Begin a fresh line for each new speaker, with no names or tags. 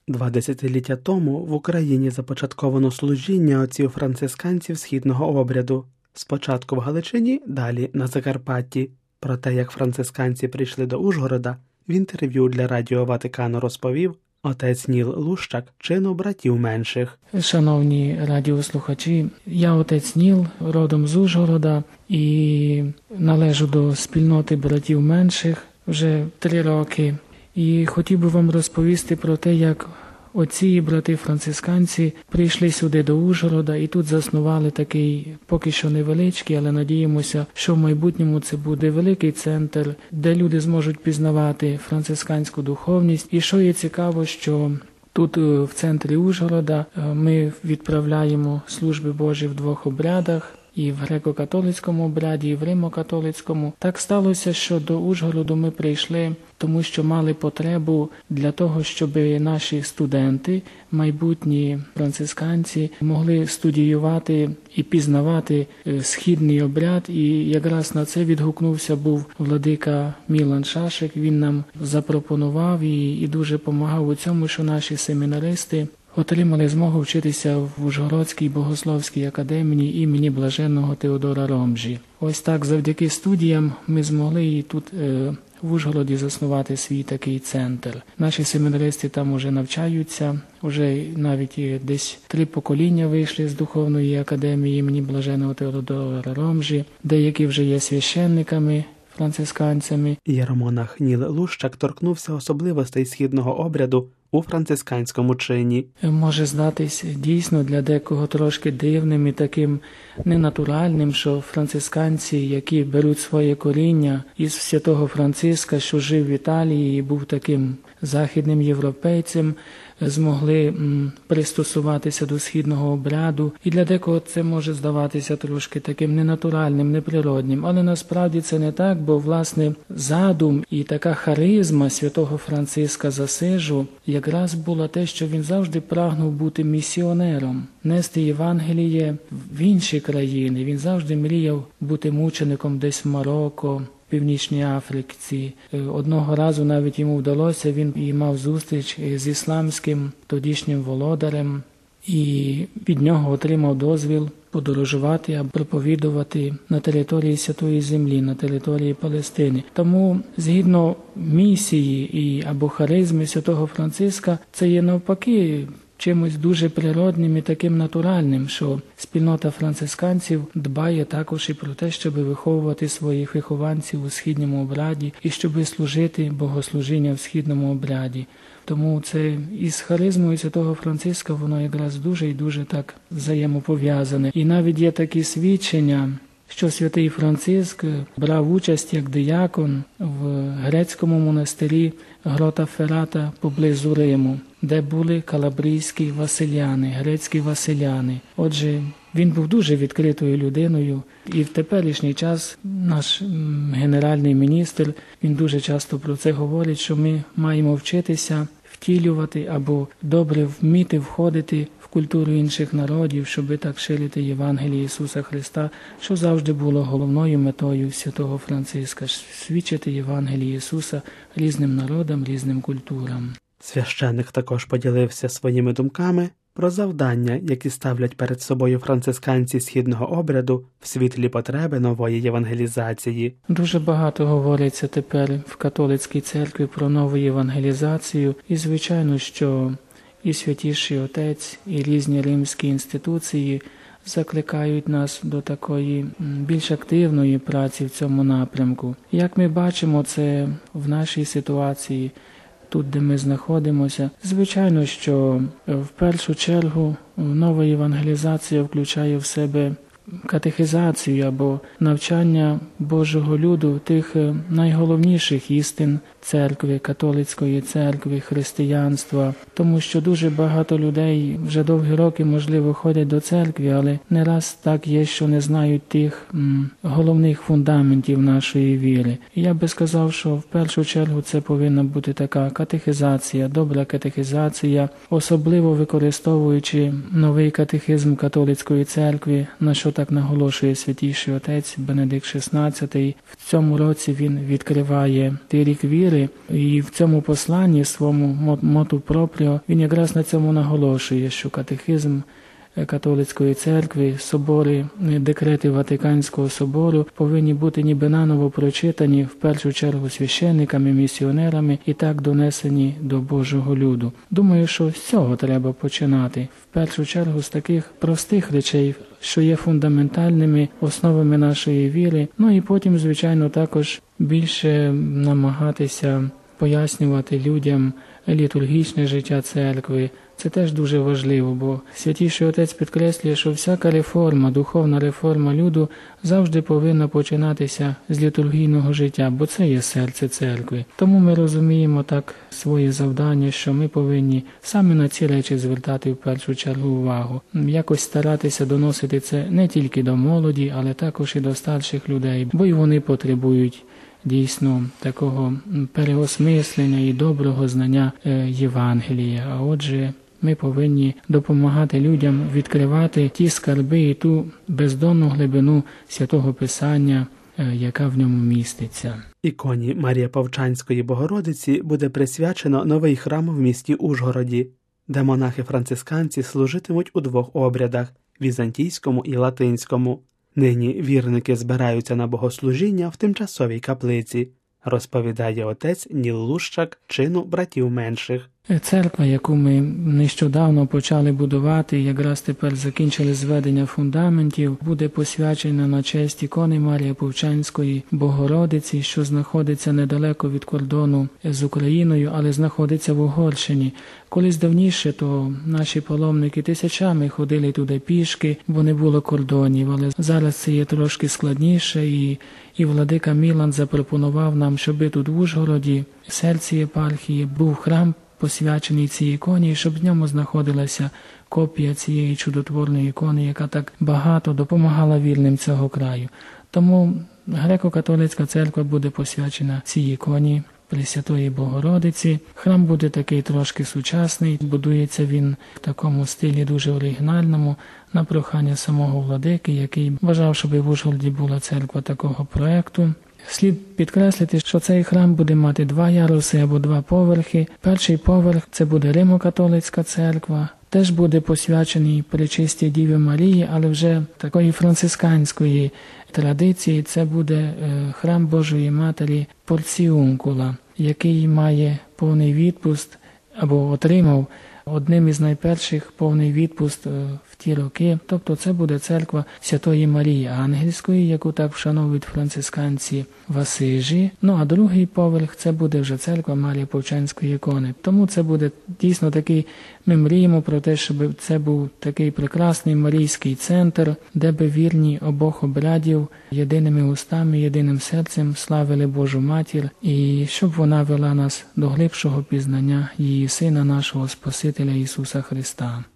2 десятиліття тому в Україні започатковано служіння отців-францисканців східного обряду. Спочатку в Галичині, далі на Закарпатті. Про те, як францисканці прийшли до Ужгорода, в інтерв'ю для Радіо Ватикану розповів отець Ніл Лущак, чину братів менших.
Шановні радіослухачі, я отець Ніл, родом з Ужгорода і належу до спільноти братів менших вже 3 роки. І хотів би вам розповісти про те, як отці і брати-францисканці прийшли сюди до Ужгорода і тут заснували такий, поки що невеличкий, але надіємося, що в майбутньому це буде великий центр, де люди зможуть пізнавати францисканську духовність. І що є цікаво, що тут в центрі Ужгорода ми відправляємо служби Божі в 2 обрядах. І в греко-католицькому обряді, і в римо-католицькому. Так сталося, що до Ужгороду ми прийшли, тому що мали потребу для того, щоб наші студенти, майбутні францисканці, могли студіювати і пізнавати східний обряд. І якраз на це відгукнувся був владика Мілан Шашик. Він нам запропонував і дуже допомагав у цьому, що наші семінаристи отримали змогу вчитися в Ужгородській богословській академії імені Блаженного Теодора Ромжі. Ось так завдяки студіям ми змогли і тут в Ужгороді заснувати свій такий центр. Наші семінаристи там уже навчаються, уже навіть десь 3 покоління вийшли з духовної академії імені Блаженного Теодора Ромжі, деякі вже є священниками, францисканцями.
Єромонах Ніл Лущак торкнувся особливостей східного обряду у францисканському чині.
Може здатись дійсно для декого трошки дивним і таким ненатуральним, що францисканці, які беруть своє коріння із святого Франциска, що жив в Італії і був таким західним європейцем, змогли пристосуватися до східного обряду. І для декого це може здаватися трошки таким ненатуральним, неприродним. Але насправді це не так, бо, власне, задум і така харизма святого Франциска з Асижу якраз була те, що він завжди прагнув бути місіонером, нести Євангеліє в інші країни. Він завжди мріяв бути мучеником десь в Марокко, Північній Африці. Одного разу навіть йому вдалося, він і мав зустріч з ісламським тодішнім володарем, і від нього отримав дозвіл подорожувати або проповідувати на території Святої Землі, на території Палестини. Тому, згідно місії або харизми святого Франциска, це є навпаки чимось дуже природним і таким натуральним, що спільнота францисканців дбає також і про те, щоб виховувати своїх вихованців у східному обряді і щоб служити богослужіння в східному обряді. Тому це із харизмою святого Франциска воно якраз дуже і дуже так взаємопов'язане. І навіть є такі свідчення, що святий Франциск брав участь як диякон в грецькому монастирі Грота Феррата поблизу Риму, де були калабрійські василяни, грецькі василяни. Отже, він був дуже відкритою людиною, і в теперішній час наш генеральний міністр, він дуже часто про це говорить, що ми маємо вчитися втілювати або добре вміти входити в культуру інших народів, щоб так ширити Євангеліє Ісуса Христа, що завжди було головною метою святого Франциска – свідчити Євангеліє Ісуса різним народам, різним культурам.
Священник також поділився своїми думками про завдання, які ставлять перед собою францисканці східного обряду в світлі потреби нової євангелізації.
Дуже багато говориться тепер в католицькій церкві про нову євангелізацію, і звичайно, що і Святіший Отець, і різні римські інституції закликають нас до такої більш активної праці в цьому напрямку. Як ми бачимо це в нашій ситуації, тут, де ми знаходимося, звичайно, що в першу чергу нова євангелізація включає в себе катехизацію або навчання Божого люду тих найголовніших істин церкви, католицької церкви, християнства. Тому що дуже багато людей вже довгі роки, можливо, ходять до церкви, але не раз так є, що не знають тих головних фундаментів нашої віри. І я би сказав, що в першу чергу це повинна бути така катехизація, добра катехизація, особливо використовуючи новий катехизм католицької церкви, на що так так наголошує святійший отець Бенедикт XVI. В цьому році він відкриває рік віри, і в цьому посланні, своєму моту пропріо, він якраз на цьому наголошує, що катехизм католицької церкви, собори, декрети Ватиканського собору повинні бути ніби наново прочитані в першу чергу священниками, місіонерами і так донесені до Божого люду. Думаю, що з цього треба починати. В першу чергу з таких простих речей, що є фундаментальними основами нашої віри, і потім, звичайно, також більше намагатися пояснювати людям літургічне життя церкви. Це теж дуже важливо, бо Святійший Отець підкреслює, що всяка реформа, духовна реформа люду завжди повинна починатися з літургійного життя, бо це є серце церкви. Тому ми розуміємо так своє завдання, що ми повинні саме на ці речі звертати в першу чергу увагу. Якось старатися доносити це не тільки до молоді, але також і до старших людей, бо й вони потребують дійсно такого переосмислення і доброго знання Євангелія. А отже, ми повинні допомагати людям відкривати ті скарби і ту бездонну глибину Святого Писання, яка в ньому міститься.
Іконі Марії Повчанської Богородиці буде присвячено новий храм в місті Ужгороді, де монахи-францисканці служитимуть у двох обрядах – візантійському і латинському. Нині вірники збираються на богослужіння в тимчасовій каплиці, розповідає отець Ніл Лущак, чину братів менших.
Церква, яку ми нещодавно почали будувати, якраз тепер закінчили зведення фундаментів, буде посвячена на честь ікони Марії Повчанської Богородиці, що знаходиться недалеко від кордону з Україною, але знаходиться в Угорщині. Колись давніше, то наші паломники тисячами ходили туди пішки, бо не було кордонів, але зараз це є трошки складніше, і владика Мілан запропонував нам, щоб тут в Ужгороді, в серці єпархії, був храм, посвячений цій іконі, щоб в ньому знаходилася копія цієї чудотворної ікони, яка так багато допомагала вірним цього краю. Тому греко-католицька церква буде посвячена цій іконі Пресвятої Богородиці. Храм буде такий трошки сучасний, будується він в такому стилі дуже оригінальному, на прохання самого владики, який бажав, щоб в Ужгороді була церква такого проекту. Слід підкреслити, що цей храм буде мати 2 яруси або 2 поверхи. Перший поверх – це буде Римо-католицька церква, теж буде посвячений Пречистій Діві Марії, але вже такої францисканської традиції. Це буде храм Божої Матері Порціункула, який має повний відпуст або отримав одним із найперших повний відпуст в ті роки. Тобто це буде церква Святої Марії Ангельської, яку так вшановують францисканці в Асижі. А другий поверх – це буде вже церква Марії Повчанської ікони. Тому це буде дійсно такий, ми мріємо про те, щоб це був такий прекрасний марійський центр, де би вірні обох обрядів єдиними устами, єдиним серцем славили Божу Матір, і щоб вона вела нас до глибшого пізнання її Сина, нашого Спасителя Ісуса Христа.